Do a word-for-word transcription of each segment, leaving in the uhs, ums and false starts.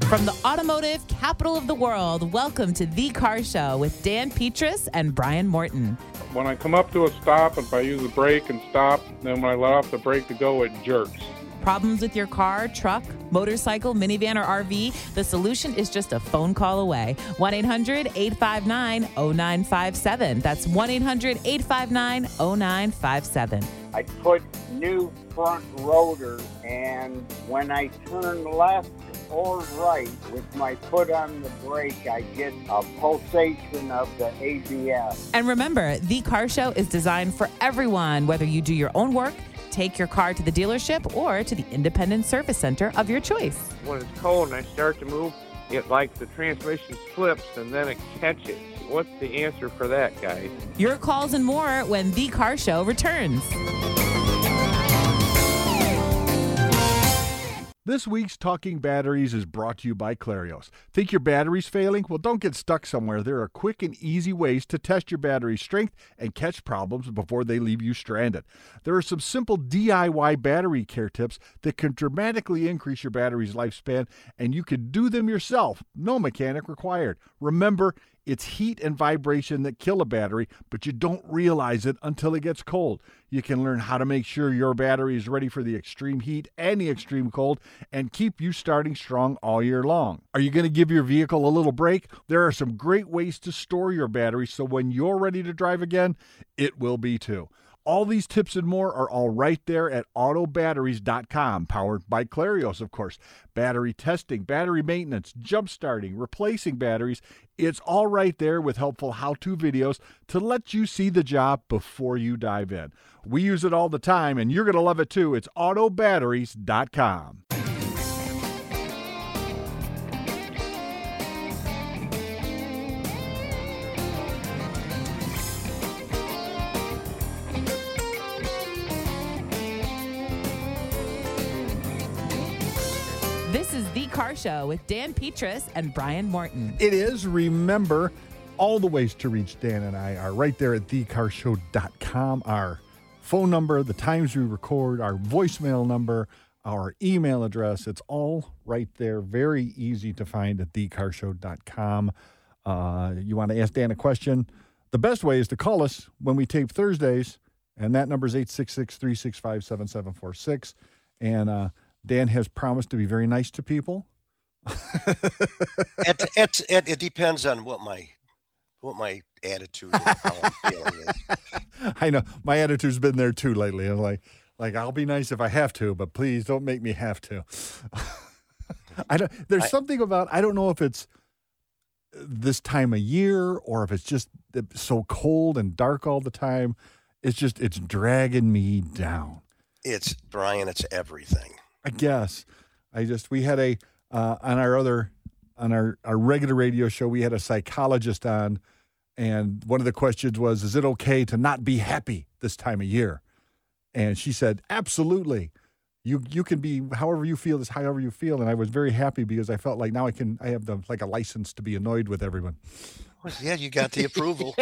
From the automotive capital of the world, welcome to The Car Show with Dan Petrus and Brian Morton. When I come up to a stop, if I use the brake and stop, then when I let off the brake to go, it jerks. Problems with your car, truck, motorcycle, minivan, or R V? The solution is just a phone call away. one eight hundred eight five nine oh nine five seven. That's one eight hundred eight five nine oh nine five seven. I put new front rotors, and when I turn left or right with my foot on the brake, I get a pulsation of the A B S. And remember, The Car Show is designed for everyone, whether you do your own work, take your car to the dealership, or to the independent service center of your choice. When it's cold and I start to move, it like the transmission slips and then it catches. What's the answer for that, guys? Your calls and more when The Car Show returns. This week's Talking Batteries is brought to you by Clarios. Think your battery's failing? Well, don't get stuck somewhere. There are quick and easy ways to test your battery's strength and catch problems before they leave you stranded. There are some simple D I Y battery care tips that can dramatically increase your battery's lifespan, and you can do them yourself. No mechanic required. Remember, it's heat and vibration that kill a battery, but you don't realize it until it gets cold. You can learn how to make sure your battery is ready for the extreme heat and the extreme cold and keep you starting strong all year long. Are you going to give your vehicle a little break? There are some great ways to store your battery so when you're ready to drive again, it will be too. All these tips and more are all right there at auto batteries dot com, powered by Clarios, of course. Battery testing, battery maintenance, jump starting, replacing batteries. It's all right there with helpful how-to videos to let you see the job before you dive in. We use it all the time, and you're going to love it too. It's auto batteries dot com. This is The Car Show with Dan Petrus and Brian Morton. It is. Remember, all the ways to reach Dan and I are right there at the car show dot com. Our phone number, the times we record, our voicemail number, our email address. It's all right there. Very easy to find at the car show dot com. Uh, you want to ask Dan a question? The best way is to call us when we tape Thursdays, and that number is eight six six, three six five, seven seven four six. And uh, Dan has promised to be very nice to people. it, it, it, it depends on what my what my attitude and how I'm feeling is. I know. My attitude's been there too lately. I'm like, like I'll be nice if I have to, but please don't make me have to. I don't. There's I, something about, I don't know if it's this time of year or if it's just so cold and dark all the time. It's just, it's dragging me down. It's, Brian, it's everything. I guess. I just, we had a, uh, on our other, on our, our regular radio show, we had a psychologist on, and one of the questions was, is it okay to not be happy this time of year? And she said, absolutely. You you can be however you feel is however you feel. And I was very happy because I felt like now I can, I have the, like a license to be annoyed with everyone. Well, yeah, you got the approval.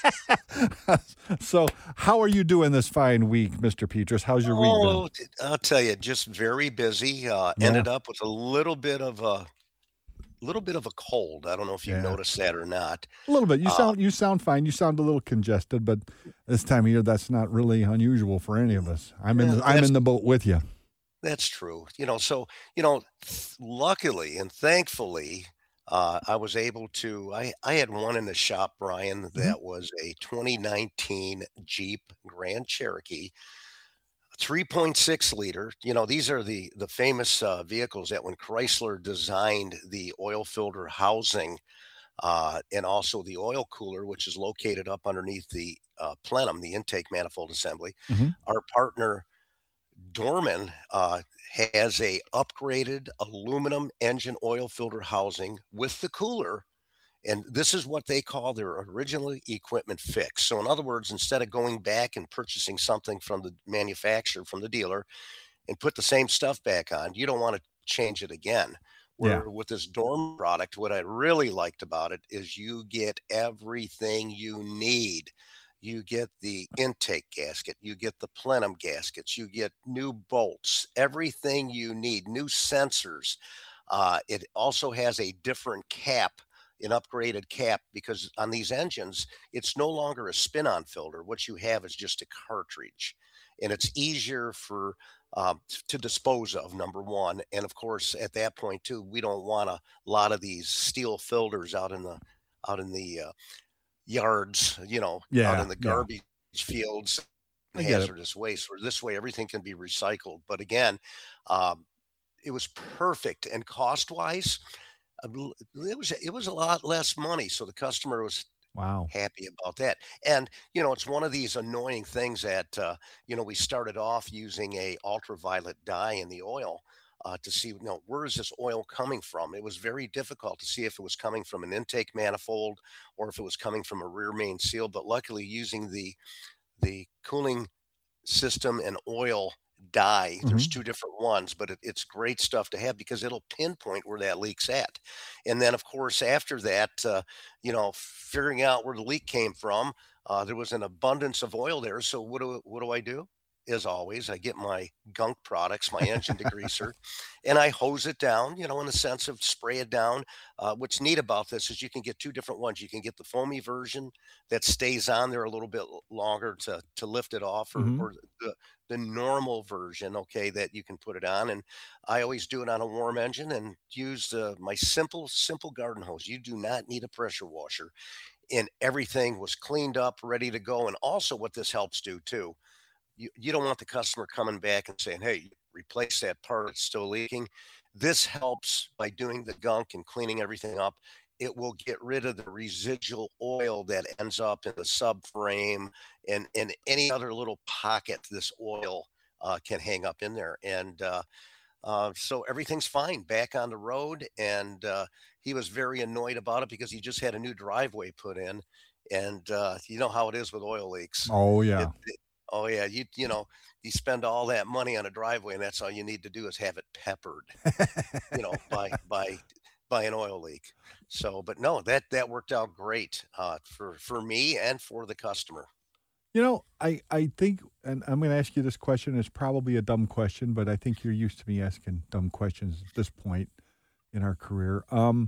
So how are you doing this fine week, Mister Petrus? How's your oh, week been? I'll tell you, just very busy. Uh, Yeah. Ended up with a little bit of a little bit of a cold. I don't know if you Yeah. noticed that or not. A little bit. You Uh, sound you sound fine. You sound a little congested, but this time of year, that's not really unusual for any of us. I'm in Yeah, the, I'm that's- in the boat with you. That's true. You know, so, you know, th- luckily and thankfully, uh, I was able to, I, I had one in the shop, Brian, that was a twenty nineteen Jeep Grand Cherokee, three point six liter. You know, these are the, the famous uh, vehicles that when Chrysler designed the oil filter housing uh, and also the oil cooler, which is located up underneath the uh, plenum, the intake manifold assembly, Mhm. our partner Dorman uh, has a upgraded aluminum engine oil filter housing with the cooler, and this is what they call their original equipment fix. So in other words, instead of going back and purchasing something from the manufacturer, from the dealer, and put the same stuff back on, you don't want to change it again. Where Yeah. with this Dorman product, what I really liked about it is you get everything you need. You get the intake gasket, you get the plenum gaskets, you get new bolts, everything you need, new sensors. Uh, it also has a different cap, an upgraded cap, because on these engines, it's no longer a spin-on filter. What you have is just a cartridge, and it's easier for um, to dispose of, number one. And of course, at that point too, we don't want a lot of these steel filters out in the out in the uh, yards, you know, Yeah, out in the yeah. garbage fields, I get it. hazardous waste. Where this way, everything can be recycled. But again, um, it was perfect, and cost-wise, I bel- it was it was a lot less money, so the customer was Wow. happy about that. And you know, it's one of these annoying things that uh, you know, we started off using a ultraviolet dye in the oil uh, to see, you know, where is this oil coming from. It was very difficult to see if it was coming from an intake manifold or if it was coming from a rear main seal. But luckily, using the the cooling system and oil dye, there's Mhm. two different ones, but it, it's great stuff to have because it'll pinpoint where that leak's at. And then of course after that, uh, you know, figuring out where the leak came from, uh, there was an abundance of oil there. So what do what do I do? As always, I get my gunk products, my engine degreaser, and I hose it down, you know, in the sense of spray it down. Uh, what's neat about this is you can get two different ones. You can get the foamy version that stays on there a little bit l- longer to to lift it off, or, Mhm. or the the normal version, okay, that you can put it on. And I always do it on a warm engine and use uh, my simple simple garden hose. You do not need a pressure washer, and everything was cleaned up, ready to go. And also, what this helps do too, you, you don't want the customer coming back and saying, hey, replace that part, it's still leaking. This helps by doing the gunk and cleaning everything up. It will get rid of the residual oil that ends up in the subframe and, and any other little pocket this oil uh, can hang up in there. And uh, uh, so everything's fine back on the road. And uh, he was very annoyed about it because he just had a new driveway put in. And uh, you know how it is with oil leaks. Oh yeah. It, it- oh yeah, you you know, you spend all that money on a driveway, and that's all you need to do is have it peppered, you know, by by by an oil leak. So, but no, that that worked out great uh, for for me and for the customer. You know, I, I think, and I'm going to ask you this question. It's probably a dumb question, but I think you're used to me asking dumb questions at this point in our career. Um,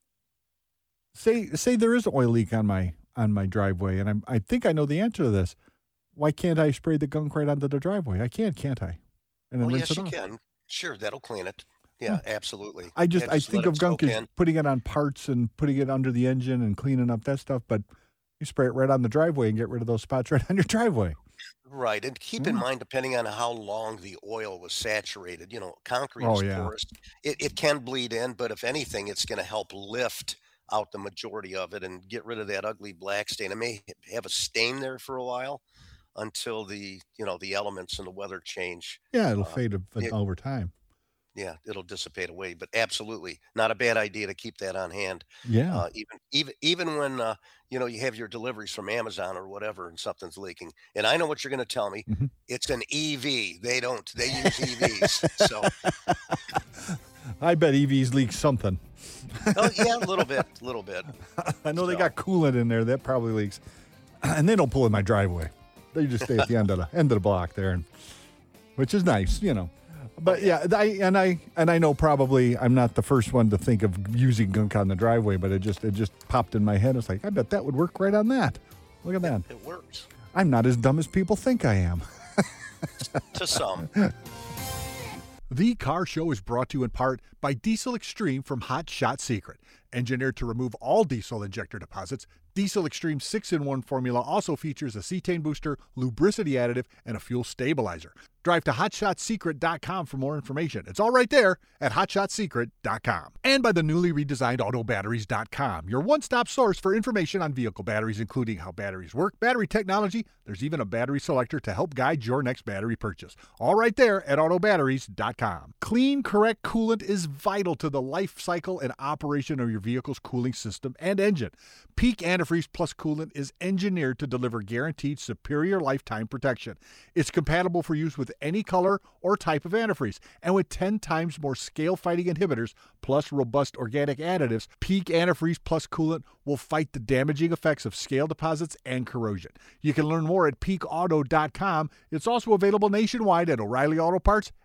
say say there is an oil leak on my on my driveway, and I'm I think I know the answer to this. Why can't I spray the gunk right onto the driveway? I can, can't I? And then Oh rinse yes, it you off. can. Sure, that'll clean it. Yeah, absolutely. I just Yeah, I just think let of it gunk soak as in. putting it on parts and putting it under the engine and cleaning up that stuff, but you spray it right on the driveway and get rid of those spots right on your driveway. Right, and keep in Yeah. mind, depending on how long the oil was saturated, you know, concrete Oh is yeah. porous. It, it can bleed in, but if anything, it's going to help lift out the majority of it and get rid of that ugly black stain. It may have a stain there for a while until the, you know, the elements and the weather change. Yeah, it'll Uh, fade a- yeah, over time. yeah, it'll dissipate away. But absolutely, not a bad idea to keep that on hand. Yeah. Uh, even even even when uh, you know, you have your deliveries from Amazon or whatever, and something's leaking. And I know what you're going to tell me. Mhm. It's an E V. They don't. They use E Vs. So, I bet E Vs leak something. oh yeah, a little bit, a little bit. I know they So- got coolant in there that probably leaks, and they don't pull in my driveway. They just stay at the end of the end of the block there, and which is nice, you know. But yeah, I and I and I know probably I'm not the first one to think of using gunk on the driveway, but it just it just popped in my head. It's like I bet that would work right on that. Look at that. It works I'm not as dumb as people think I am. to some. The Car Show is brought to you in part by Diesel Extreme from Hot Shot Secret. Engineered to remove all diesel injector deposits, Diesel Extreme six in one formula also features a cetane booster, lubricity additive, and a fuel stabilizer. Drive to hot shot secret dot com for more information. It's all right there at hot shot secret dot com. And by the newly redesigned auto batteries dot com, your one-stop source for information on vehicle batteries, including how batteries work, battery technology. There's even a battery selector to help guide your next battery purchase. All right there at auto batteries dot com. Clean, correct coolant is vital to the life cycle and operation of your vehicle's cooling system and engine. Peak Antifreeze Plus coolant is engineered to deliver guaranteed superior lifetime protection. It's compatible for use with any color or type of antifreeze, and with ten times more scale-fighting inhibitors plus robust organic additives, Peak Antifreeze Plus coolant will fight the damaging effects of scale deposits and corrosion. You can learn more at peak auto dot com. It's also available nationwide at O'Reilly Auto Parts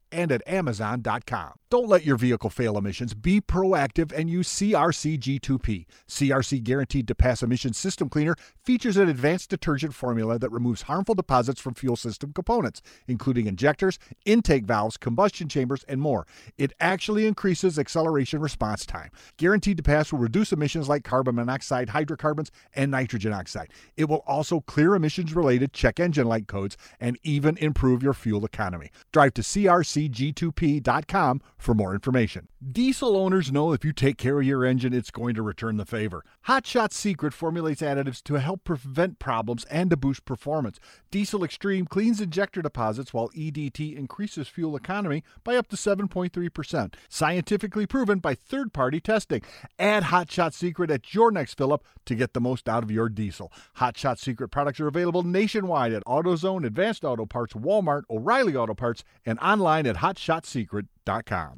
and at amazon dot com. Don't let your vehicle fail emissions. Be proactive and use C R C G two P. C R C Guaranteed to Pass Emissions System Cleaner features an advanced detergent formula that removes harmful deposits from fuel system components, including injectors, intake valves, combustion chambers, and more. It actually increases acceleration response time. Guaranteed to Pass will reduce emissions like carbon monoxide, hydrocarbons, and nitrogen oxide. It will also clear emissions-related check engine light codes and even improve your fuel economy. Drive to C R C G two P dot com for more information. Diesel owners know if you take care of your engine, it's going to return the favor. Hot Shot Secret formulates additives to help prevent problems and to boost performance. Diesel Extreme cleans injector deposits, while E D T increases fuel economy by up to seven point three percent. Scientifically proven by third-party testing. Add Hot Shot Secret at your next fill-up to get the most out of your diesel. Hot Shot Secret products are available nationwide at AutoZone, Advanced Auto Parts, Walmart, O'Reilly Auto Parts, and online at hot shot secret dot com.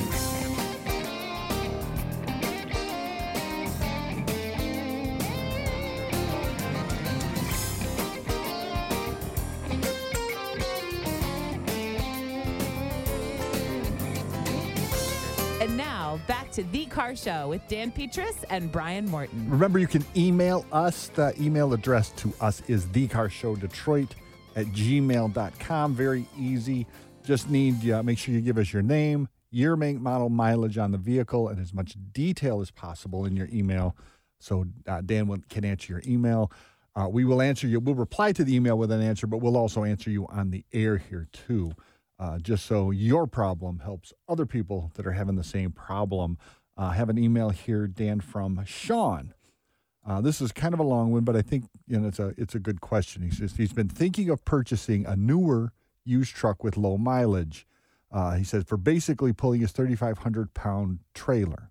And now, back to The Car Show with Dan Petras and Brian Morton. Remember, you can email us. The email address to us is thecarshowdetroit at gmail dot com. Very easy. Just need, uh, make sure you give us your name, year, make, model, mileage on the vehicle, and as much detail as possible in your email so uh, Dan will, can answer your email. Uh, we will answer you. We'll reply to the email with an answer, but we'll also answer you on the air here too, uh, just so your problem helps other people that are having the same problem. Uh, I have an email here, Dan, from Sean. Uh, this is kind of a long one, but I think you know it's a it's a good question. He says he's been thinking of purchasing a newer used truck with low mileage. Uh, he says for basically pulling his thirty-five hundred pound trailer.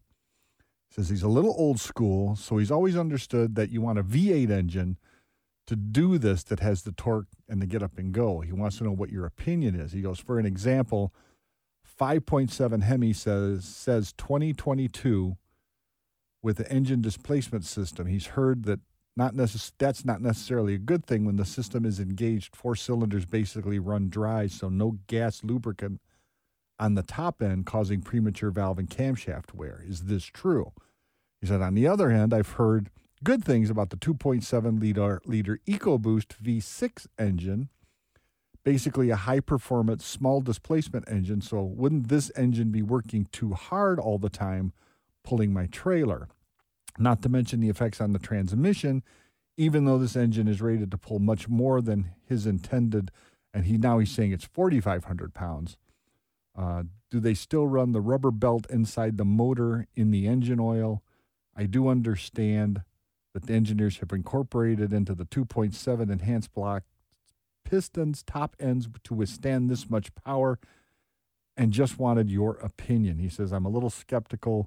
He says he's a little old school, so he's always understood that you want a V eight engine to do this that has the torque and the get up and go. He wants to know what your opinion is. He goes, for an example, five point seven Hemi says says twenty twenty-two with the engine displacement system. He's heard that not necess- that's not necessarily a good thing when the system is engaged. Four cylinders basically run dry, so no gas lubricant on the top end, causing premature valve and camshaft wear. Is this true? He said, on the other hand, I've heard good things about the two point seven liter, liter EcoBoost V six engine, basically a high-performance, small displacement engine, so wouldn't this engine be working too hard all the time pulling my trailer? Not to mention the effects on the transmission, even though this engine is rated to pull much more than his intended, and he now he's saying it's forty-five hundred pounds. Uh, do they still run the rubber belt inside the motor in the engine oil? I do understand that the engineers have incorporated into the two point seven enhanced block pistons, top ends to withstand this much power, and just wanted your opinion. He says, I'm a little skeptical,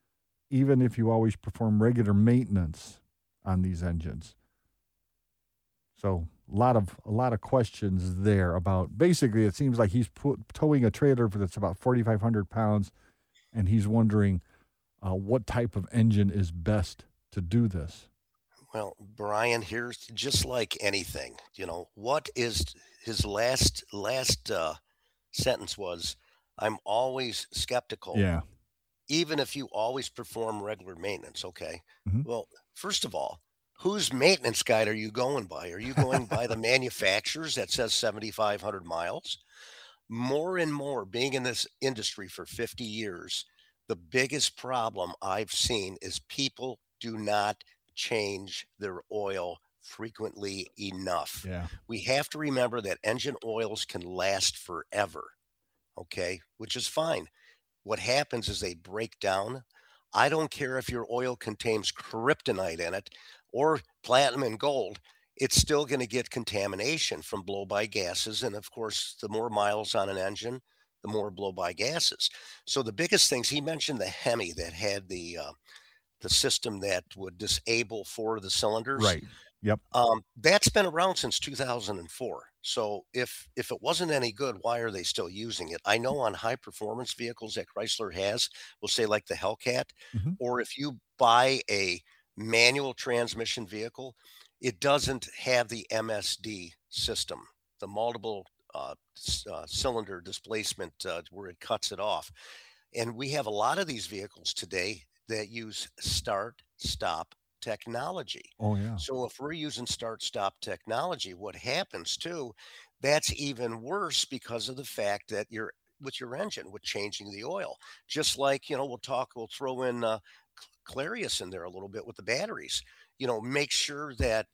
even if you always perform regular maintenance on these engines. So a lot of a lot of questions there about, basically it seems like he's put, towing a trailer that's about forty-five hundred pounds, and he's wondering uh, what type of engine is best to do this. Well, Brian, here's just like anything, you know, what is his last last uh, sentence was, I'm always skeptical. Yeah. Even if you always perform regular maintenance, okay? Mhm. Well, first of all, whose maintenance guide are you going by? Are you going by the manufacturers that says seventy-five hundred miles? More and more, being in this industry for fifty years, the biggest problem I've seen is people do not change their oil frequently enough. Yeah. We have to remember that engine oils can last forever, okay? Which is fine. What happens is they break down. I don't care if your oil contains kryptonite in it or platinum and gold, it's still going to get contamination from blow-by gases. And of course, the more miles on an engine, the more blow-by gases. So the biggest things, he mentioned the Hemi that had the uh, the system that would disable four of the cylinders. Right. Yep. Um, that's been around since two thousand four. So if if it wasn't any good, why are they still using it? I know on high performance vehicles that Chrysler has, we'll say like the Hellcat, Mm-hmm. or if you buy a manual transmission vehicle, it doesn't have the M S D system, the multiple uh, s- uh, cylinder displacement uh, where it cuts it off. And we have a lot of these vehicles today that use start stop technology. Oh, yeah. So if we're using start stop technology, what happens too, that's even worse because of the fact that you're with your engine, with changing the oil. Just like, you know, we'll talk, we'll throw in uh, Clarius in there a little bit with the batteries. You know, make sure that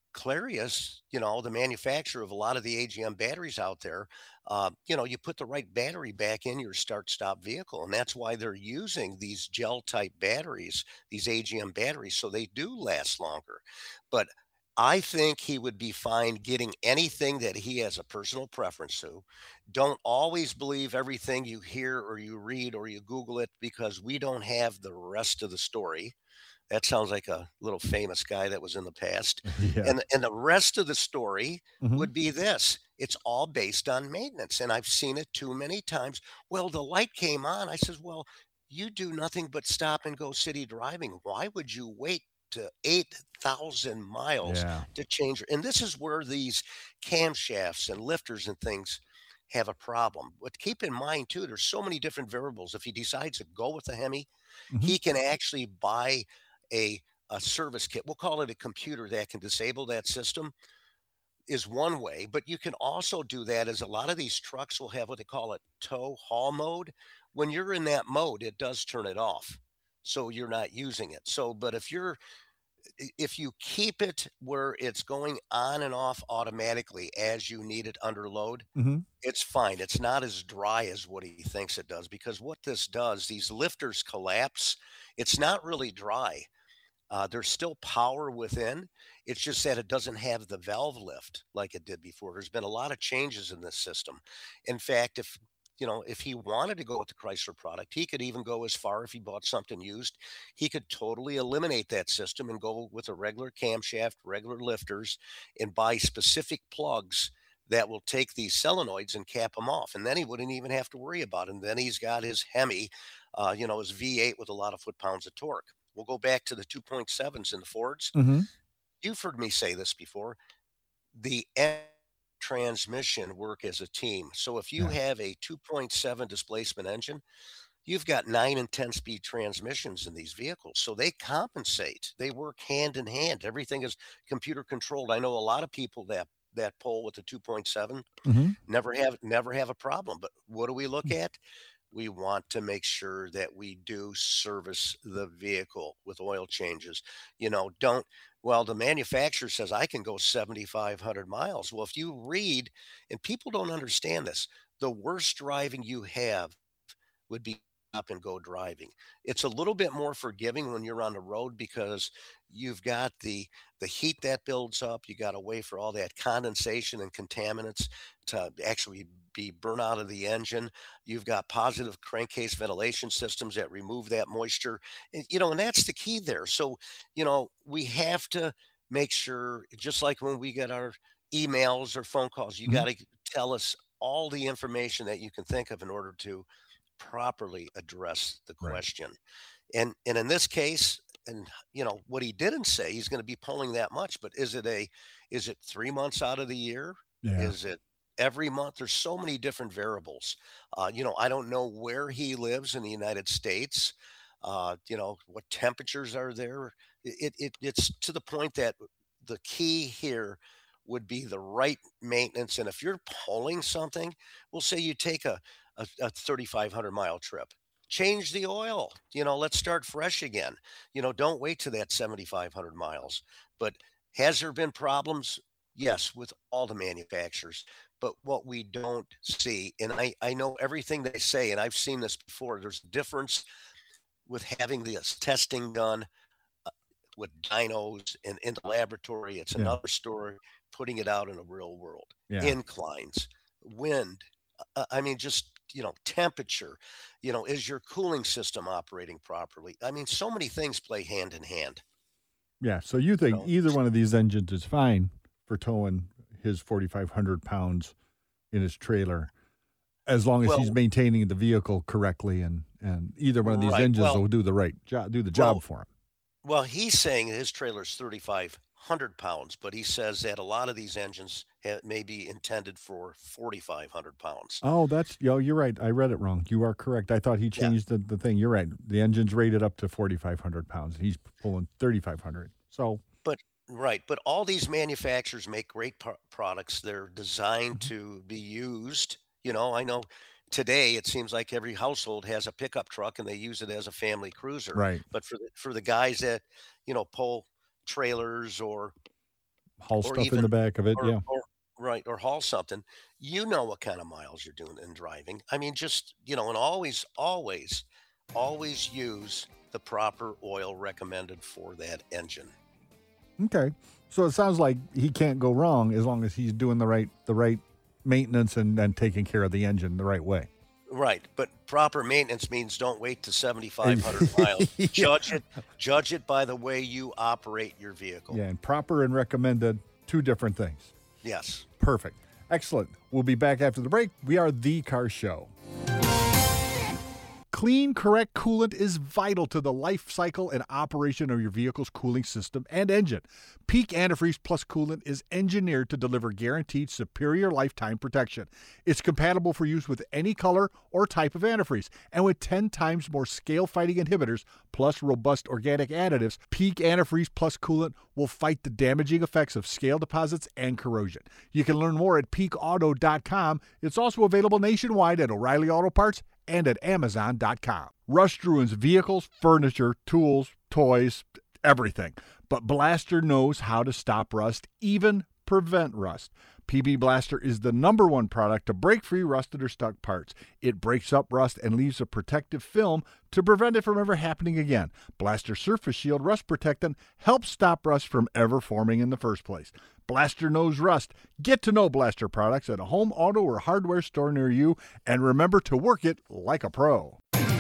Clarius, you know, the manufacturer of a lot of the A G M batteries out there, uh, you know, you put the right battery back in your start stop vehicle. And that's why they're using these gel type batteries, these A G M batteries, so they do last longer. But I think he would be fine getting anything that he has a personal preference to. Don't always believe everything you hear or you read or you Google it, because we don't have the rest of the story. That sounds like a little famous guy that was in the past. Yeah. And and the rest of the story Mhm. would be this. It's all based on maintenance. And I've seen it too many times. Well, the light came on. I says, well, you do nothing but stop and go city driving. Why would you wait to eight thousand miles Yeah. to change? And this is where these camshafts and lifters and things have a problem. But keep in mind too, there's so many different variables. If he decides to go with the Hemi, Mhm. he can actually buy a a service kit. We'll call it a computer that can disable that system, is one way. But you can also do that, as a lot of these trucks will have what they call a tow haul mode. When you're in that mode, it does turn it off, so you're not using it. So, but if you're i- if you keep it where it's going on and off automatically as you need it under load, Mhm. it's fine. It's not as dry as what he thinks it does, because what this does, these lifters collapse. It's not really dry. Uh, there's still power within. It's just that it doesn't have the valve lift like it did before. There's been a lot of changes in this system. In fact, if you know, if he wanted to go with the Chrysler product, he could even go as far, if he bought something used, he could totally eliminate that system and go with a regular camshaft, regular lifters, and buy specific plugs that will take these solenoids and cap them off. And then he wouldn't even have to worry about it. And then he's got his Hemi, uh, you know, his V eight with a lot of foot-pounds of torque. We'll go back to the two point sevens in the Fords. Mhm. You've heard me say this before. The en- transmission work as a team. So if you Yeah. have a two point seven displacement engine, you've got nine and ten speed transmissions in these vehicles. So they compensate. They work hand in hand. Everything is computer controlled. I know a lot of people that that pull with the two point seven Mhm. never have never have a problem. But what do we look at? We want to make sure that we do service the vehicle with oil changes. You know, don't, well, the manufacturer says I can go seventy-five hundred miles. Well, if you read, and people don't understand this, the worst driving you have would be up and go driving. It's a little bit more forgiving when you're on the road, because you've got the the heat that builds up. You got to wait for all that condensation and contaminants to actually be burn out of the engine. You've got positive crankcase ventilation systems that remove that moisture. And, you know, and that's the key there. So, you know, we have to make sure, just like when we get our emails or phone calls, you Mhm. got to tell us all the information that you can think of in order to properly address the Right. question. And and in this case, and you know what he didn't say, he's going to be pulling that much. But is it a is it three months out of the year? Yeah. Is it every month? There's so many different variables. Uh, you know, I don't know where he lives in the United States. Uh, you know, what temperatures are there? It, it it's to the point that the key here would be the right maintenance. And if you're pulling something, we'll say you take a a, a thirty-five hundred mile trip, change the oil. You know, let's start fresh again. You know, don't wait to that seventy-five hundred miles. But has there been problems? Yes, with all the manufacturers. But what we don't see, and I, I know everything they say, and I've seen this before, there's a difference with having this testing done uh, with dynos and in the laboratory. It's Yeah. another story, putting it out in the real world. Yeah. Inclines, wind, uh, I mean, just, you know, temperature, you know, is your cooling system operating properly? I mean, so many things play hand in hand. Yeah. So you think know, either one of these engines is fine for towing his forty-five hundred pounds in his trailer, as long as he's Well- maintaining the vehicle correctly, and, and either one of these Right, engines well- will do the right job, do the job well- for him. Well, he's saying his trailer's thirty-five hundred pounds, but he says that a lot of these engines ha- may be intended for forty-five hundred pounds. Oh, that's, yo, you're right. I read it wrong. You are correct. I thought he Yeah. changed the, the thing. You're right. The engine's rated up to forty-five hundred pounds. He's pulling thirty-five hundred. So, But right, but all these manufacturers make great pro- products. They're designed to be used. You know, I know today it seems like every household has a pickup truck and they use it as a family cruiser. right. But for the, for the guys that, you know, pull trailers or Haul or stuff in even the back of it. or, Yeah. or right or haul something, you know what kind of miles you're doing in driving. I mean, just, you know, and always, always, always use the proper oil recommended for that engine. Okay. So it sounds like he can't go wrong as long as he's doing the right the right maintenance and then taking care of the engine the right way. Right, but proper maintenance means don't wait to seventy-five hundred miles. Yeah. Judge it, judge it by the way you operate your vehicle. Yeah, and proper and recommended, two different things. Yes. Perfect. Excellent. We'll be back after the break. We are The Car Show. Clean, correct coolant is vital to the life cycle and operation of your vehicle's cooling system and engine. Peak Antifreeze Plus coolant is engineered to deliver guaranteed superior lifetime protection. It's compatible for use with any color or type of antifreeze, and with ten times more scale-fighting inhibitors plus robust organic additives, Peak Antifreeze Plus coolant will fight the damaging effects of scale deposits and corrosion. You can learn more at peak auto dot com. It's also available nationwide at O'Reilly Auto Parts and at amazon dot com. Rust ruins vehicles, furniture, tools, toys, everything. But Blaster knows how to stop rust, even prevent rust. P B Blaster is the number one product to break free rusted or stuck parts. It breaks up rust and leaves a protective film to prevent it from ever happening again. Blaster Surface Shield Rust Protectant helps stop rust from ever forming in the first place. Blaster knows rust. Get to know Blaster products at a home, auto, or hardware store near you, and remember to work it like a pro.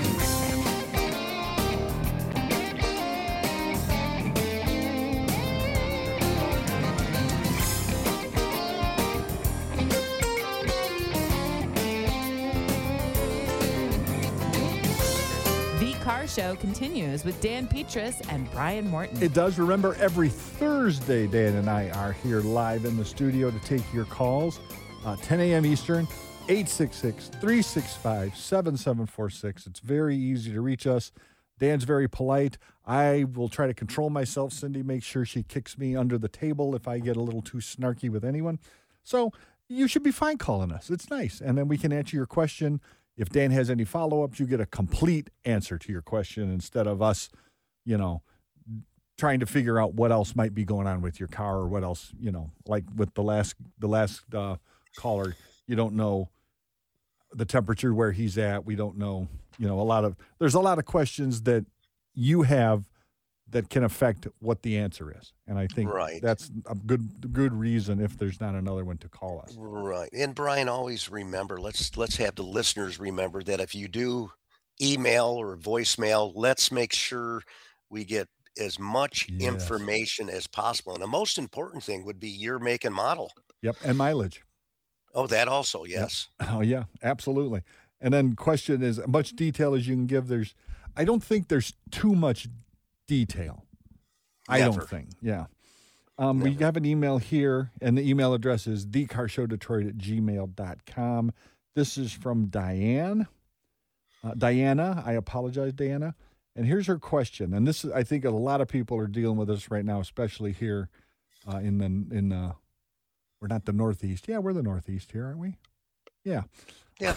The Car Show continues with Dan Petrus and Brian Morton. It does. Remember, every Thursday, Dan and I are here live in the studio to take your calls. Uh, ten a.m. Eastern, eight six six, three six five, seven seven four six. It's very easy to reach us. Dan's very polite. I will try to control myself. Cindy makes sure she kicks me under the table if I get a little too snarky with anyone. So you should be fine calling us. It's nice. And then we can answer your question. If Dan has any follow-ups, you get a complete answer to your question instead of us, you know, trying to figure out what else might be going on with your car or what else, you know, like with the last the last uh, caller, you don't know the temperature where he's at. We don't know, you know, a lot of, there's a lot of questions that you have that can affect what the answer is. And I think Right. that's a good good reason if there's not another one to call us. Right. And Brian, always remember, let's let's have the listeners remember that if you do email or voicemail, let's make sure we get as much Yes. information as possible. And the most important thing would be your make and model. Yep, and mileage. Oh, that also, yes. Oh, yeah, absolutely. And then question is, much detail as you can give. There's, I don't think there's too much detail. I Never. don't think. Yeah. Um, we Never. have an email here, and the email address is the car show detroit at gmail dot com. This is from Diane. Uh, Diana, I apologize, Diana. And here's her question. And this is, I think a lot of people are dealing with this right now, especially here uh, in the, in the, we're not the Northeast. Yeah, we're the Northeast here, aren't we? Yeah. Yeah.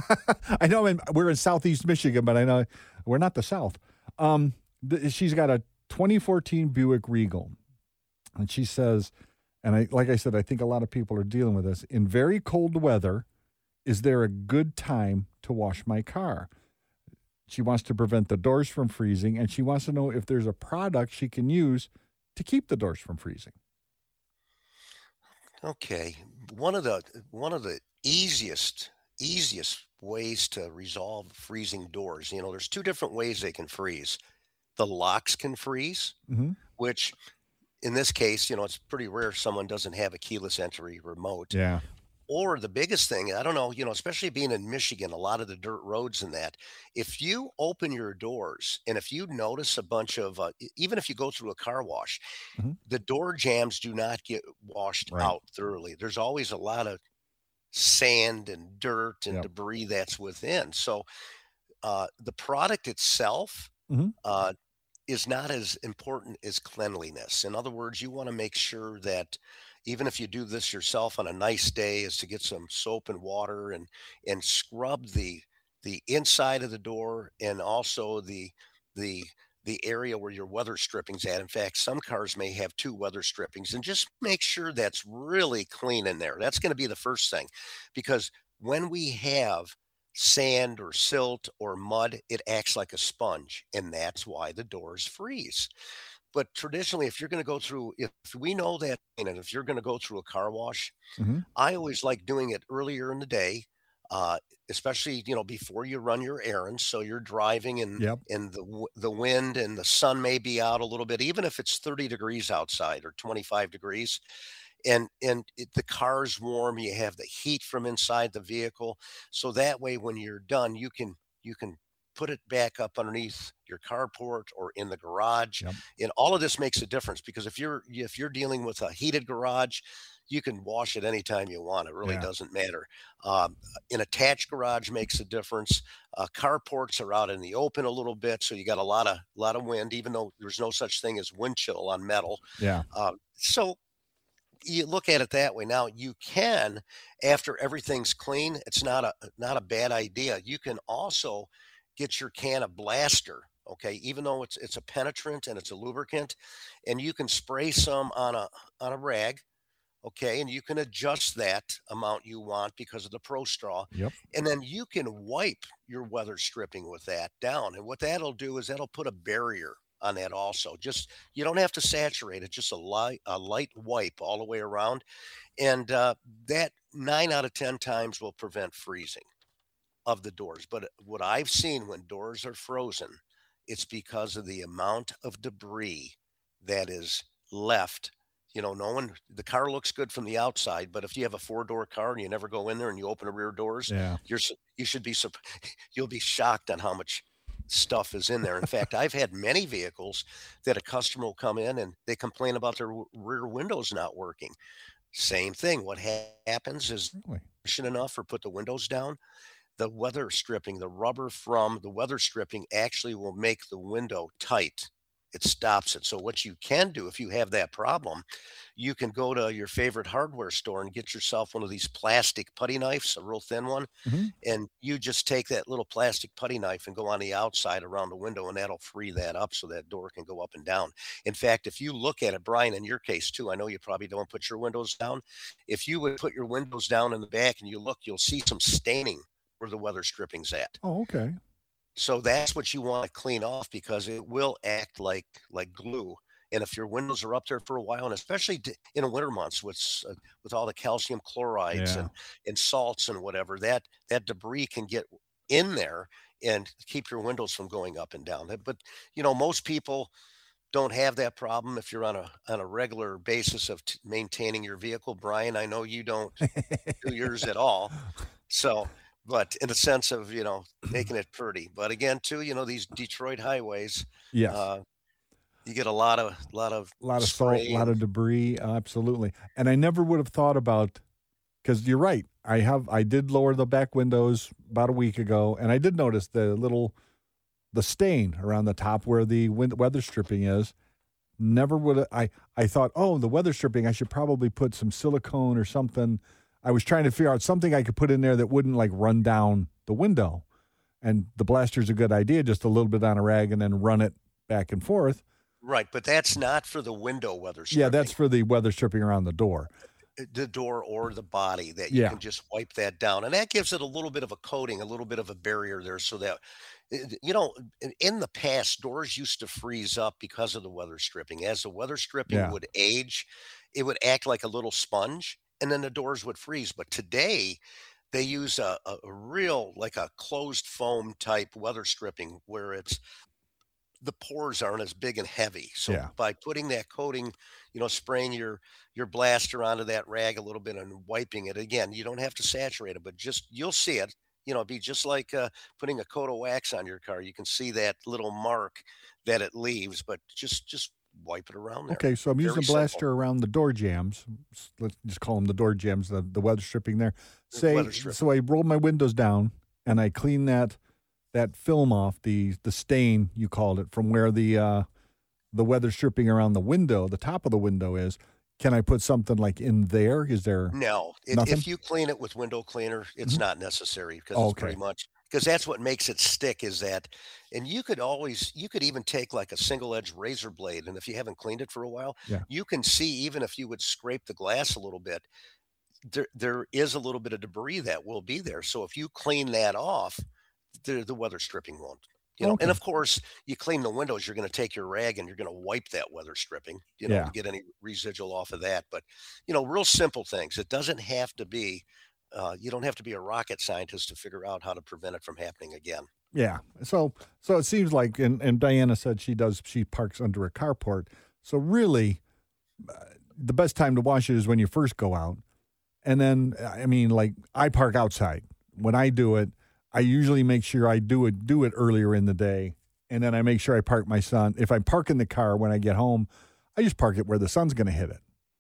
I know in, we're in Southeast Michigan, but I know we're not the South. Um, th- she's got a twenty fourteen Buick Regal. And she says, and I, like I said, I think a lot of people are dealing with this. In very cold weather, is there a good time to wash my car? She wants to prevent the doors from freezing, and she wants to know if there's a product she can use to keep the doors from freezing. Okay. One of the one of the easiest easiest ways to resolve freezing doors, you know, there's two different ways they can freeze. The locks can freeze, Mm-hmm. which in this case, you know, it's pretty rare someone doesn't have a keyless entry remote. Yeah. or the biggest thing, I don't know, you know, especially being in Michigan, a lot of the dirt roads and that, if you open your doors and if you notice a bunch of, uh, e- even if you go through a car wash, Mhm. the door jambs do not get washed Right. out thoroughly. There's always a lot of sand and dirt and Yep. debris that's within. So uh, the product itself Mhm. uh, is not as important as cleanliness. In other words, you want to make sure that even if you do this yourself on a nice day, is to get some soap and water and and scrub the the inside of the door and also the the the area where your weather stripping's at. In fact, some cars may have two weather strippings, and just make sure that's really clean in there. That's going to be the first thing, because when we have sand or silt or mud, it acts like a sponge, and that's why the doors freeze. But traditionally, if you're going to go through, if we know that, and if you're going to go through a car wash, Mhm. I always like doing it earlier in the day, uh, especially, you know, before you run your errands. So you're driving and Yep. and the w- the wind and the sun may be out a little bit, even if it's thirty degrees outside or twenty-five degrees, and and it, the car's warm. You have the heat from inside the vehicle, so that way when you're done, you can you can put it back up underneath your carport or in the garage. Yep. And all of this makes a difference, because if you're if you're dealing with a heated garage, you can wash it anytime you want. It really Yeah. doesn't matter. Um, an attached garage makes a difference. Uh, carports are out in the open a little bit, so you got a lot of lot of wind, even though there's no such thing as wind chill on metal. Yeah. Uh, so you look at it that way. Now you can, after everything's clean, it's not a not a bad idea. You can also get your can of Blaster, okay, even though it's it's a penetrant and it's a lubricant, and you can spray some on a on a rag, okay, and you can adjust that amount you want because of the Pro Straw, Yep. and then you can wipe your weather stripping with that down. And what that'll do is that'll put a barrier on that also. Just, you don't have to saturate it, just a light a light wipe all the way around, and uh, that nine out of ten times will prevent freezing of the doors. But what I've seen when doors are frozen, it's because of the amount of debris that is left. You know, no one, the car looks good from the outside, but if you have a four door car and you never go in there and you open the rear doors, Yeah. you're, s- you should be, sup- you'll be shocked on how much stuff is in there. In fact, I've had many vehicles that a customer will come in and they complain about their w- rear windows not working. Same thing. What ha- happens is, Really? cushion enough or put the windows down, the weather stripping, the rubber from the weather stripping actually will make the window tight. It stops it. So what you can do if you have that problem, you can go to your favorite hardware store and get yourself one of these plastic putty knives, a real thin one, Mhm. and you just take that little plastic putty knife and go on the outside around the window, and that'll free that up so that door can go up and down. In fact, if you look at it, Brian, in your case too, I know you probably don't put your windows down. If you would put your windows down in the back and you look, you'll see some staining where the weather stripping's at. Oh, okay. So that's what you want to clean off, because it will act like like glue. And if your windows are up there for a while, and especially d- in the winter months with s- uh, with all the calcium chlorides Yeah. and and salts and whatever, that that debris can get in there and keep your windows from going up and down. But you know, most people don't have that problem if you're on a on a regular basis of t- maintaining your vehicle. Brian, I know you don't do yours at all. So, but in the sense of, you know, making it pretty. But again, too, you know, these Detroit highways, Yes. uh, you get a lot of lot of A lot of salt, a spray lot and of debris, absolutely. And I never would have thought about, because you're right. I have I did lower the back windows about a week ago, and I did notice the little the stain around the top where the wind, weather stripping is. Never would have, I I thought, oh, the weather stripping, I should probably put some silicone or something. I was trying to figure out something I could put in there that wouldn't like run down the window. And the blaster's a good idea, just a little bit on a rag and then run it back and forth. right, but that's not for the window weather Yeah, stripping. that's for the weather stripping around the door. The door or the body, that you Yeah. can just wipe that down, and that gives it a little bit of a coating, a little bit of a barrier there, so that it- you know, in in the past, doors used to freeze up because of the weather stripping. As the weather stripping Yeah. would age, it would act like a little sponge, and then the doors would freeze. But today they use a, a, a real, like a closed foam type weather stripping, where it's the pores aren't as big and heavy. So Yeah. by putting that coating, you know, spraying your your blaster onto that rag a little bit and wiping it again, you don't have to saturate it, but just you'll see it. You know, it'd be just like uh, putting a coat of wax on your car. You can see that little mark that it leaves, but just just wipe it around there. Okay, so I'm Very using simple. blaster around the door jams. S- Let's just call them the door jams, the, the weather stripping there. The Say, weather strip. so I roll my windows down and I clean that that film off, the the stain you called it, from where the uh, the weather stripping around the window, the top of the window is. Can I put something like in there? Is there? No, it, Nothing? if you clean it with window cleaner, it's Mhm. not necessary because Oh, it's pretty okay. much because that's what makes it stick is that, and you could always you could even take like a single edge razor blade, and if you haven't cleaned it for a while, Yeah. you can see even if you would scrape the glass a little bit, there there is a little bit of debris that will be there. So if you clean that off, the the weather stripping won't. You know, Okay. and of course, you clean the windows. You're going to take your rag and you're going to wipe that weather stripping, you know, Yeah. to get any residual off of that. But you know, real simple things. It doesn't have to be. Uh, you don't have to be a rocket scientist to figure out how to prevent it from happening again. Yeah. So so it seems like, and, and Diana said she does, she parks under a carport. So really, uh, the best time to wash it is when you first go out. And then, I mean, like I park outside. When I do it, I usually make sure I do it do it earlier in the day. And then I make sure I park my son. If I park in the car when I get home, I just park it where the sun's going to hit it.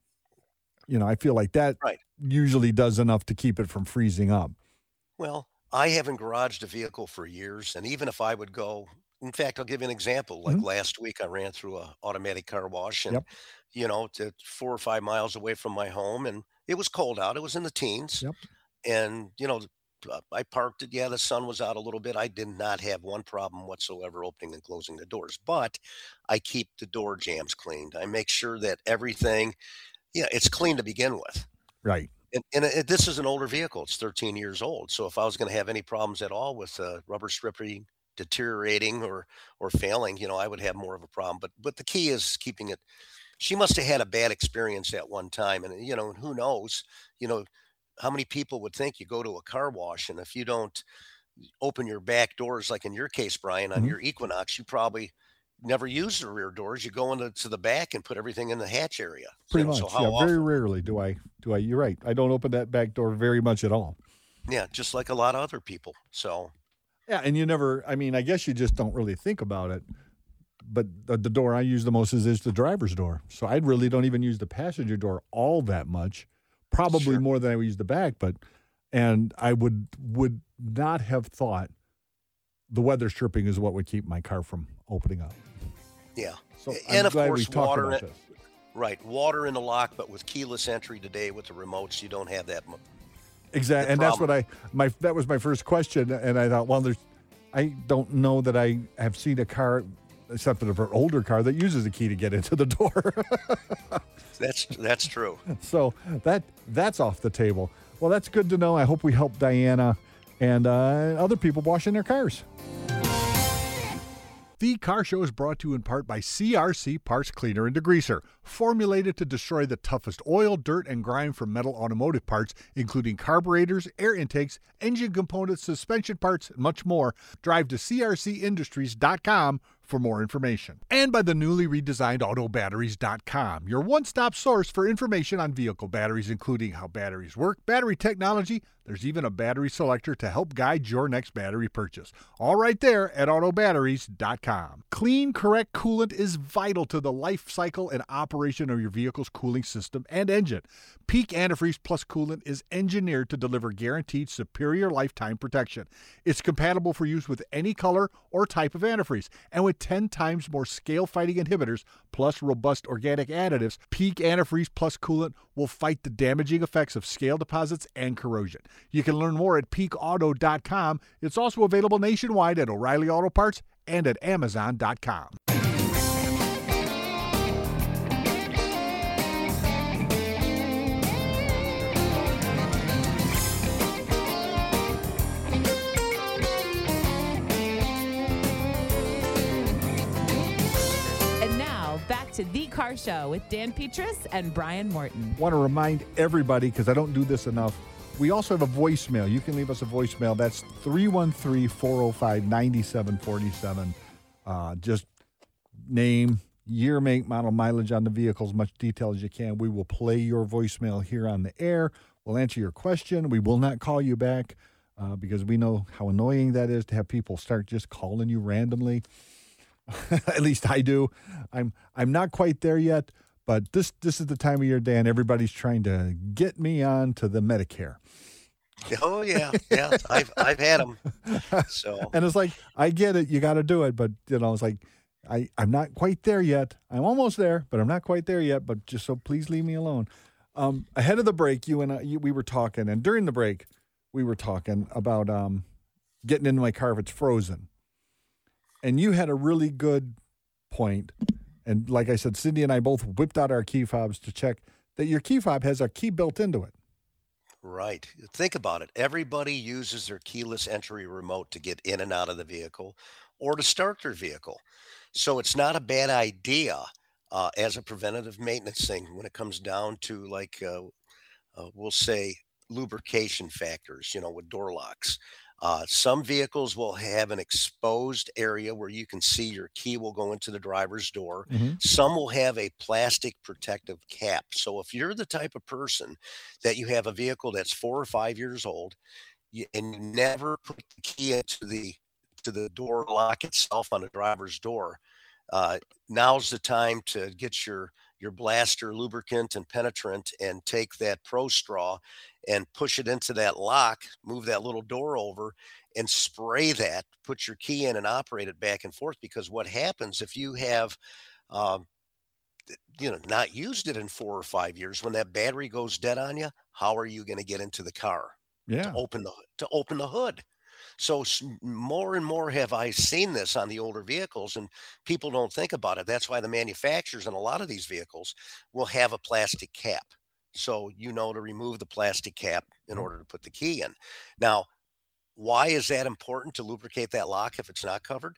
You know, I feel like that Right. usually does enough to keep it from freezing up. Well, I haven't garaged a vehicle for years, and even if I would go, in fact, I'll give you an example. Like Mhm. last week, I ran through a automatic car wash, and Yep. you know, to four or five miles away from my home, and it was cold out. It was in the teens, Yep. and you know, uh, I parked it. Yeah, the sun was out a little bit. I did not have one problem whatsoever opening and closing the doors, but I keep the door jambs cleaned. I make sure that everything, yeah, it's clean to begin with. Right. And, and it, this is an older vehicle. It's thirteen years old. So if I was going to have any problems at all with uh, rubber stripping deteriorating or or failing, you know, I would have more of a problem. But but the key is keeping it. She must have had a bad experience at one time, and you know, who knows? You know, how many people would think you go to a car wash, and if you don't open your back doors, like in your case, Brian, on Mhm. your Equinox, you probably never use the rear doors. You go into to the back and put everything in the hatch area. Pretty You know, much. So how yeah. often? Very rarely do I do I. You're right. I don't open that back door very much at all. Yeah, just like a lot of other people. So Yeah, and you never. I mean, I guess you just don't really think about it. But the, the door I use the most is, is the driver's door. So I really don't even use the passenger door all that much. Probably Sure. more than I would use the back. But and I would would not have thought the weather stripping is what would keep my car from opening up. yeah. So And I'm of glad course, we talked water about it- this. Right, water in the lock, but with keyless entry today with the remotes, you don't have that. mo- Exactly, the and that's what problem. I my that was my first question, and I thought, well, there's, I don't know that I have seen a car, except for an older car, that uses a key to get into the door. That's that's true. So that that's off the table. Well, that's good to know. I hope we help Diana and uh, other people washing their cars. The Car Show is brought to you in part by C R C Parts Cleaner and Degreaser, formulated to destroy the toughest oil, dirt, and grime from metal automotive parts, including carburetors, air intakes, engine components, suspension parts, and much more. Drive to c r c industries dot com for more information. And by the newly redesigned auto batteries dot com, your one-stop source for information on vehicle batteries, including how batteries work, battery technology. There's even a battery selector to help guide your next battery purchase. All right there at auto batteries dot com. Clean, correct coolant is vital to the life cycle and operation of your vehicle's cooling system and engine. Peak Antifreeze Plus coolant is engineered to deliver guaranteed superior lifetime protection. It's compatible for use with any color or type of antifreeze, and with ten times more scale-fighting inhibitors plus robust organic additives, Peak Antifreeze Plus coolant will fight the damaging effects of scale deposits and corrosion. You can learn more at peak auto dot com. It's also available nationwide at O'Reilly Auto Parts and at amazon dot com. And now back to The Car Show with Dan Petrus and Brian Morton. Want to remind everybody, because I don't do this enough, we also have a voicemail. You can leave us a voicemail. That's three one three, four oh five, nine seven four seven. Uh, just name, year, make, model, mileage on the vehicle, as much detail as you can. We will play your voicemail here on the air. We'll answer your question. We will not call you back uh, because we know how annoying that is to have people start just calling you randomly. At least I do. I'm I'm not quite there yet, but this this is the time of year, Dan. Everybody's trying to get me on to the Medicare. Oh yeah, yeah. I've I've had them. So and it's like, I get it, you got to do it, but you know, it's like, I I'm not quite there yet. I'm almost there, but I'm not quite there yet. But just so please leave me alone. Um, ahead of the break, you and I, you, we were talking, and during the break, we were talking about um, getting into my car if it's frozen. And you had a really good point. And like I said, Cindy and I both whipped out our key fobs to check that your key fob has a key built into it. right. Think about it. Everybody uses their keyless entry remote to get in and out of the vehicle or to start their vehicle. So it's not a bad idea uh, as a preventative maintenance thing when it comes down to, like, uh, uh, we'll say lubrication factors, you know, with door locks. Uh, some vehicles will have an exposed area where you can see your key will go into the driver's door. Mm-hmm. Some will have a plastic protective cap. So if you're the type of person that you have a vehicle that's four or five years old you, and you never put the key into the to the door lock itself on the driver's door, uh, now's the time to get your your blaster lubricant and penetrant and take that Pro Straw and push it into that lock, move that little door over and spray that, put your key in and operate it back and forth. Because what happens if you have, um, you know, not used it in four or five years, when that battery goes dead on you, how are you going to get into the car Yeah. to open the, to open the hood? So s- more and more have I seen this on the older vehicles, and people don't think about it. That's why the manufacturers in a lot of these vehicles will have a plastic cap. So you know to remove the plastic cap in order to put the key in. Now, why is that important to lubricate that lock if it's not covered?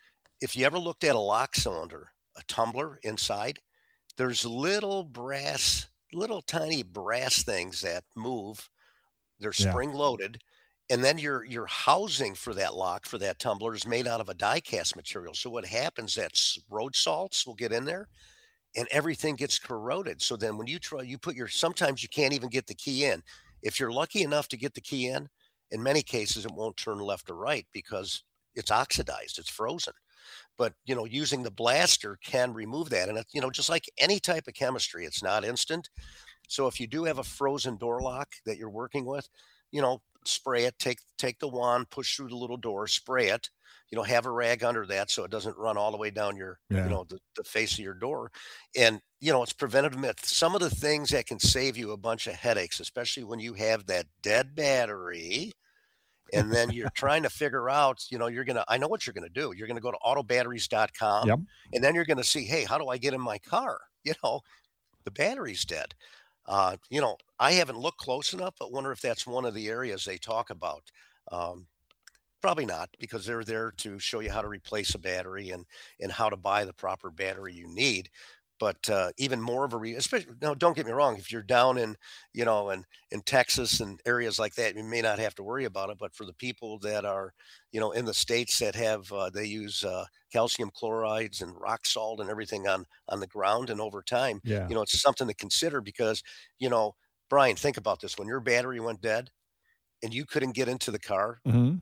If you ever looked at a lock cylinder, a tumbler inside, there's little brass, little tiny brass things that move. They're Yeah. spring loaded. And then your your housing for that lock, for that tumbler, is made out of a die cast material. So what happens, that s- road salts will get in there and everything gets corroded. So then when you try, you put your, sometimes you can't even get the key in. If you're lucky enough to get the key in, in many cases, it won't turn left or right because it's oxidized, it's frozen. But, you know, using the blaster can remove that. And, it, you know, just like any type of chemistry, it's not instant. So if you do have a frozen door lock that you're working with, you know, spray it, take take the wand, push through the little door, spray it, you know, have a rag under that so it doesn't run all the way down your, Yeah. you know, the, the face of your door. And, you know, it's preventative myth. Some of the things that can save you a bunch of headaches, especially when you have that dead battery. And then you're trying to figure out, you know, you're going to, I know what you're going to do. You're going to go to auto batteries dot com Yep. and then you're going to see, hey, how do I get in my car? You know, the battery's dead. Uh, you know, I haven't looked close enough, but wonder if that's one of the areas they talk about. Um, probably not, because they're there to show you how to replace a battery and and how to buy the proper battery you need. But uh, even more of a re- especially, no, don't get me wrong. If you're down in, you know, in in Texas and areas like that, you may not have to worry about it. But for the people that are, you know, in the states that have, uh, they use uh, calcium chlorides and rock salt and everything on on the ground, and over time, Yeah. you know, it's something to consider because, you know, Brian, think about this: when your battery went dead and you couldn't get into the car, Mm-hmm.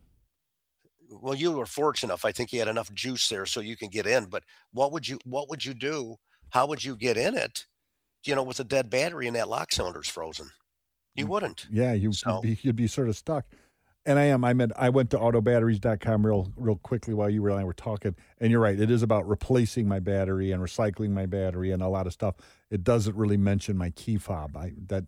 well, you were fortunate enough. I think you had enough juice there so you can get in. But what would you what would you do? How would you get in it, you know, with a dead battery and that lock cylinder's frozen? You wouldn't. Yeah, you, So- you'd, be, you'd be sort of stuck. And I am. I meant I went to auto batteries dot com real real quickly while you and I were talking. And you're right. It is about replacing my battery and recycling my battery and a lot of stuff. It doesn't really mention my key fob. I that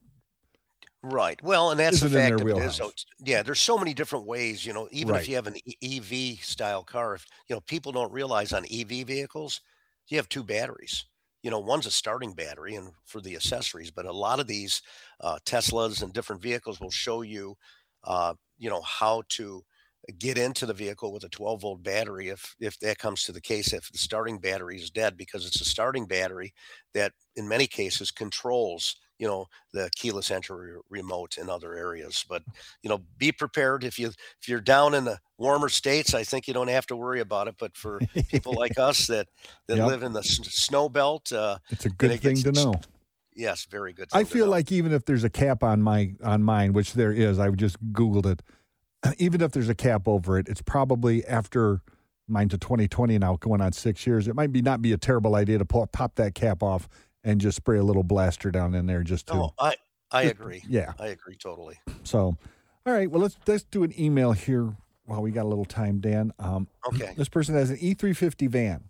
Right. Well, and that's the Isn't in fact their of it is, wheelhouse. though, it's- yeah, there's so many different ways, you know, even Right. if you have an E- EV style car, if, you know, people don't realize on E V vehicles, you have two batteries. You know, one's a starting battery and for the accessories, but a lot of these uh, Teslas and different vehicles will show you, uh, you know, how to get into the vehicle with a twelve volt battery if if that comes to the case, if the starting battery is dead, because it's a starting battery that in many cases controls, you you know, the keyless entry remote in other areas. But, you know, be prepared. If you if you're down in the warmer states, I think you don't have to worry about it. But for people like us that that Yep. live in the s- snow belt, uh, It's a and good it thing gets to know. yes, very good. I thing to feel know. like even if there's a cap on my on mine, which there is, I just Googled it. Even if there's a cap over it, it's probably after mine's a twenty twenty now, going on six years. It might be not be a terrible idea to pull, pop that cap off and just spray a little blaster down in there just to. Oh, I I just- agree. Yeah. I agree totally. So, all right. Well, let's let's do an email here while we got a little time, Dan. Um, Okay. This person has an E three fifty van.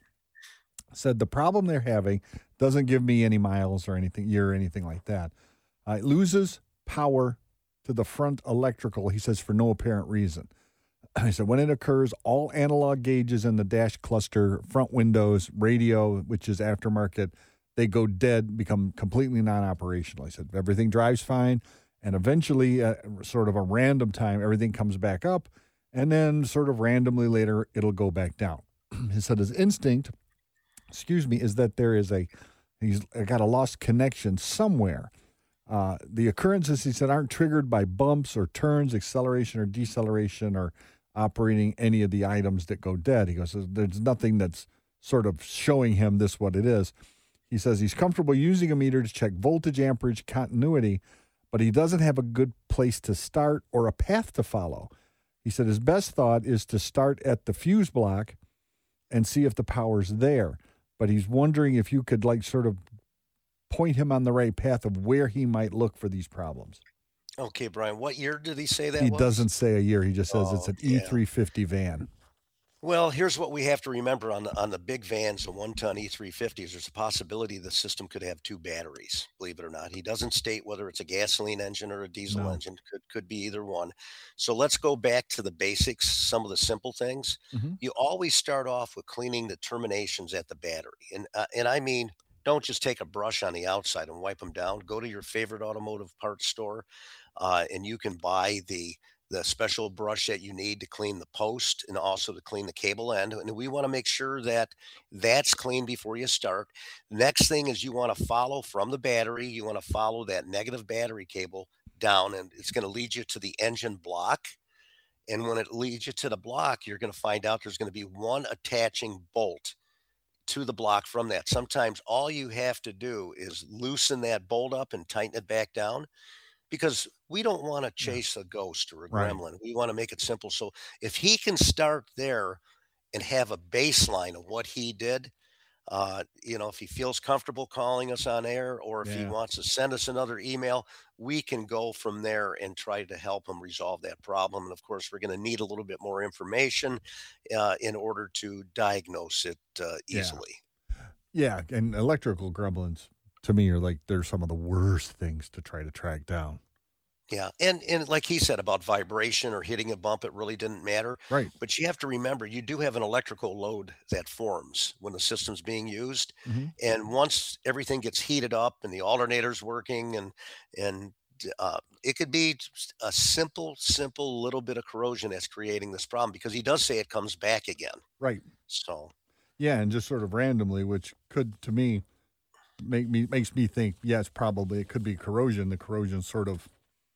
Said the problem they're having doesn't give me any miles or anything, year or anything like that. Uh, it loses power to the front electrical, he says, for no apparent reason. He said when it occurs, all analog gauges in the dash cluster, front windows, radio, which is aftermarket, they go dead, become completely non-operational. He said everything drives fine, and eventually, at sort of a random time, everything comes back up, and then sort of randomly later, it'll go back down. He said his instinct, excuse me, is that there is a, he's got a lost connection somewhere. Uh, the occurrences, he said, aren't triggered by bumps or turns, acceleration or deceleration, or operating any of the items that go dead. He goes, there's nothing that's sort of showing him this what it is. He says he's comfortable using a meter to check voltage, amperage, continuity, but he doesn't have a good place to start or a path to follow. He said his best thought is to start at the fuse block and see if the power's there. But he's wondering if you could like sort of point him on the right path of where he might look for these problems. Okay, Brian, what year did he say that He was? doesn't say a year. He just says Oh, it's an yeah. E three fifty van. Well, here's what we have to remember on the on the big vans, the one-ton E three fifties. There's a possibility the system could have two batteries. Believe it or not, he doesn't state whether it's a gasoline engine or a diesel No. engine. Could could be either one. So let's go back to the basics. Some of the simple things. Mhm. You always start off with cleaning the terminations at the battery, and uh, and I mean, don't just take a brush on the outside and wipe them down. Go to your favorite automotive parts store, uh, and you can buy the the special brush that you need to clean the post and also to clean the cable end. And we want to make sure that that's clean before you start. Next thing is you want to follow from the battery. You want to follow that negative battery cable down, and it's going to lead you to the engine block. And when it leads you to the block, you're going to find out there's going to be one attaching bolt to the block from that. Sometimes all you have to do is loosen that bolt up and tighten it back down, because we don't want to chase a ghost or a Right. gremlin. We want to make it simple. So if he can start there and have a baseline of what he did, uh, you know, if he feels comfortable calling us on air, or if he Yeah. wants to send us another email, we can go from there and try to help him resolve that problem. And of course, we're going to need a little bit more information uh, in order to diagnose it uh, Yeah. easily. Yeah, and electrical gremlins to me are like they're some of the worst things to try to track down. Yeah, and and like he said about vibration or hitting a bump, it really didn't matter. Right. But you have to remember, you do have an electrical load that forms when the system's being used, Mhm. and once everything gets heated up and the alternator's working, and and uh, it could be just a simple, simple little bit of corrosion that's creating this problem, because he does say it comes back again. Right. So Yeah, and just sort of randomly, which could to me make me makes me think, yes, probably it could be corrosion. The corrosion sort of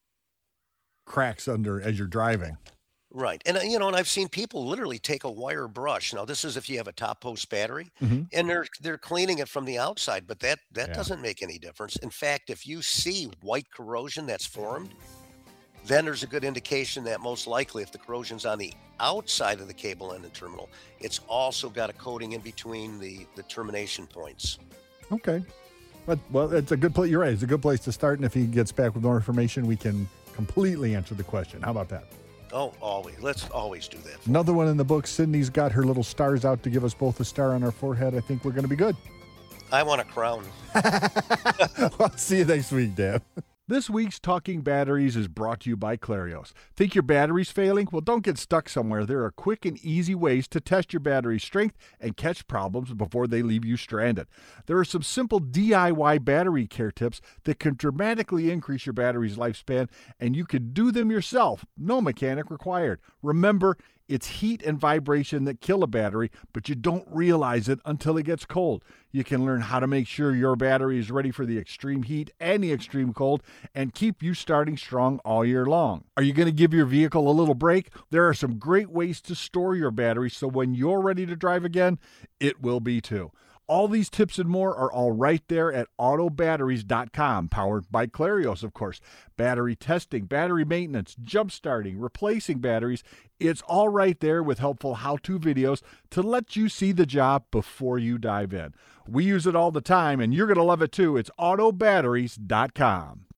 cracks under as you're driving. right, and uh, you know, and I've seen people literally take a wire brush. Now, this is if you have a top post battery, Mhm. and they're they're cleaning it from the outside, but that that Yeah. doesn't make any difference. In fact, if you see white corrosion that's formed, then there's a good indication that most likely, if the corrosion's on the outside of the cable end and terminal, it's also got a coating in between the the termination points. Okay. But well, it's a good place. You're right. It's a good place to start. And if he gets back with more information, we can completely answer the question. How about that? Oh, always. Let's always do that. Another one in the book. Sydney's got her little stars out to give us both a star on our forehead. I think we're going to be good. I want a crown. Well, see you next week, Dan. This week's Talking Batteries is brought to you by Clarios. Think your battery's failing? Well, don't get stuck somewhere. There are quick and easy ways to test your battery's strength and catch problems before they leave you stranded. There are some simple D I Y battery care tips that can dramatically increase your battery's lifespan, and you can do them yourself. No mechanic required. Remember, It's heat and vibration that kill a battery, but you don't realize it until it gets cold. You can learn how to make sure your battery is ready for the extreme heat and the extreme cold and keep you starting strong all year long. Are you going to give your vehicle a little break? There are some great ways to store your battery so when you're ready to drive again, it will be too. All these tips and more are all right there at auto batteries dot com, powered by Clarios, of course. Battery testing, battery maintenance, jump starting, replacing batteries. It's all right there with helpful how-to videos to let you see the job before you dive in. We use it all the time, and you're going to love it too. It's auto batteries dot com.